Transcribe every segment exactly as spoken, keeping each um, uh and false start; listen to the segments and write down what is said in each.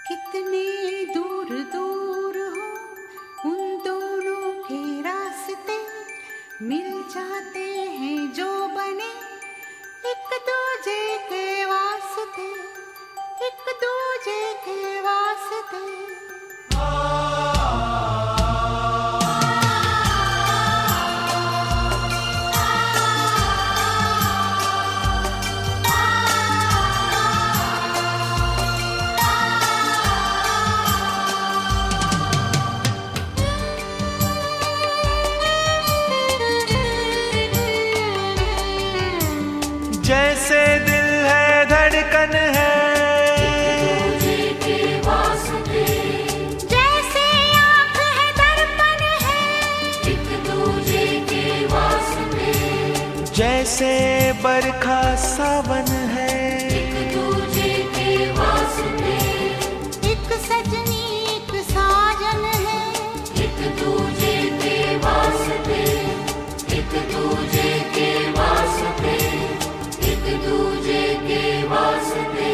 कितने दूर दूर हो उन दोनों के रास्ते, मिल जाते हैं जो बने एक दूजे के वास्ते, एक दूजे के वास्ते। जैसे दिल है धड़कन है, एक दूजे के वास्ते, जैसे आँख है दर्पण है, एक दूजे के वास्ते, जैसे बरखा सावन है, एक दूजे के वास्ते, एक सजनी एक साजन है, एक दूजे के वास्ते, एक दूजे के वास्ते, एक दूजे के वास्ते।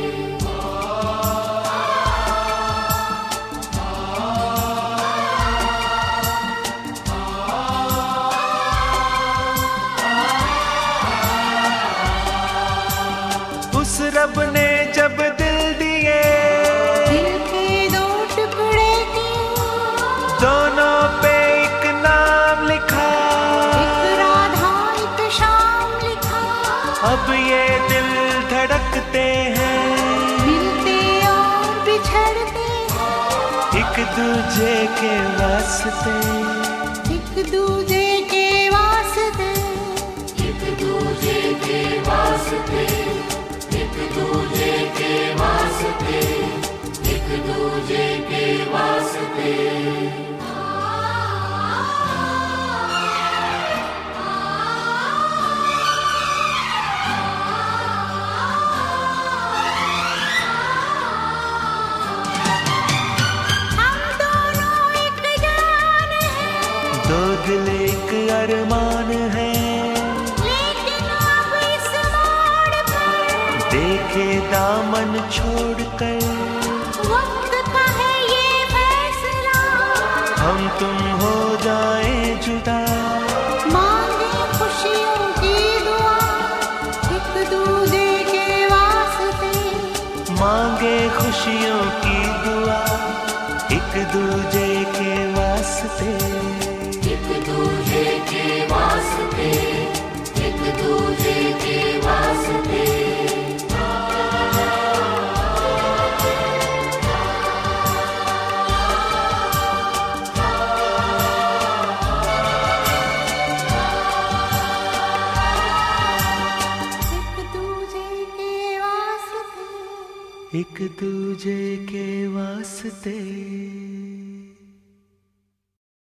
उस रब ने जब दिल दिए, दिल के दो टुकड़े किए, दोनों पे एक नाम लिखा, एक राधा एक शाम लिखा। अब ये दिल धड़कते हैं, मिलते और बिछड़ते हैं, एक दूजे के वास्ते, एक दूजे के वास्ते, एक दूजे के वास्ते, एक दूजे के वास्ते, एक दूजे के वास्ते। हम दोनों एक जान हैं, दो दिल एक अरमान है, लेकिन अब इस मोड़ पर देखे दामन छोड़कर, वक्त का है ये फैसला। हम तुम हो जाएं जुदा, मांगे खुशियों की दुआ, एक दूजे के वास्ते, मांगे खुशियों की दुआ, एक दूजे के वास्ते, एक दूजे के वास्ते, एक दूजे के वास्ते। एक दूजे के वास्ते, एक दूजे के वास्ते।